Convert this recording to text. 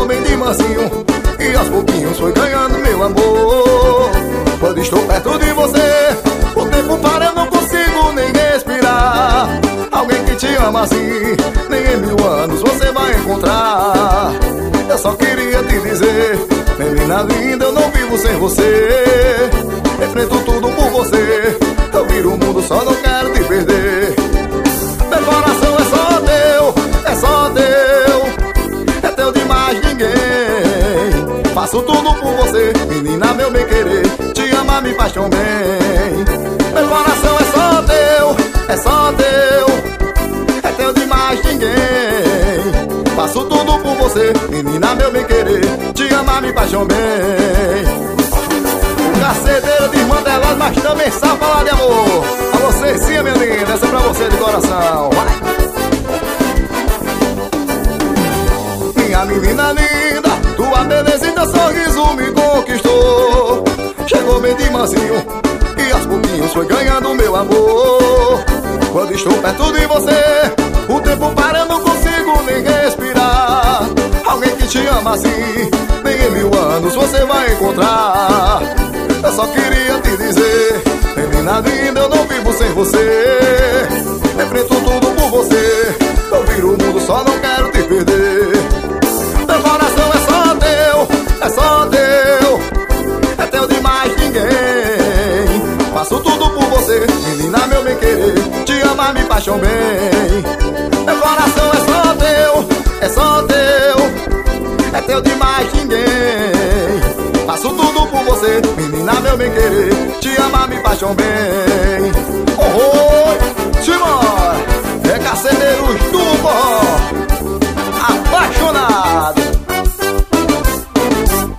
chegou bem de mansinho e aos pouquinhos foi ganhando meu amor. Quando estou perto de você, o tempo para, eu não consigo nem respirar. Alguém que te ama assim, nem em 1000 anos você vai encontrar. Eu só queria te dizer, menina linda, eu não vivo sem você. Enfrento tudo por você, eu viro o mundo, só não quero te perder. Meu coração é só teu, é só teu, é teu de mais ninguém. Faço tudo por você, menina, meu bem querer, te amar me faz tão bem. Meu coração é só teu, é só teu, é teu de mais ninguém. Faço tudo por você, menina, meu bem querer, te amar me faz tão bem. O caceteiro de irmã delas, mas também sabe falar de amor. A você sim, minha linda, essa é pra você de coração. Vai. Minha menina linda, tua beleza e teu sorriso me conquistou. Chegou bem de mansinho e aos pouquinhos foi ganhando meu amor. Quando estou perto de você, o tempo para, eu não consigo nem respirar. Alguém que te ama assim, nem em 1000 anos você vai encontrar. Eu só queria te dizer, menina linda, eu não vivo sem você. Enfrento tudo por você, eu viro o mundo, só não quero te perder. Meu coração é só teu, é só teu, é teu de mais ninguém. Faço tudo por você, menina, meu bem querer, te amar me faz tão bem. Meu coração é só teu, é só teu, é teu de mais ninguém. Faço tudo por você, menina, meu bem querer, te amar me faz tão bem.